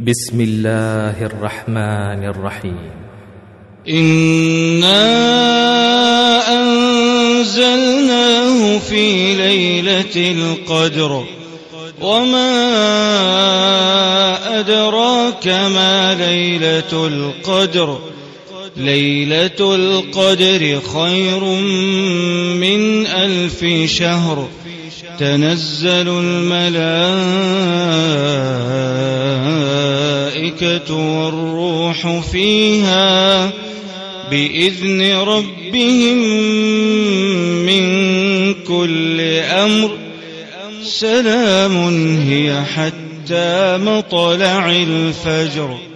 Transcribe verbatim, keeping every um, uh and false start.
بسم الله الرحمن الرحيم. إنا أنزلناه في ليلة القدر وما أدراك ما ليلة القدر ليلة القدر خير من ألف شهر تنزل الملائكة والروح فيها بإذن ربهم من كل أمر سلام هي حتى مطلع الفجر.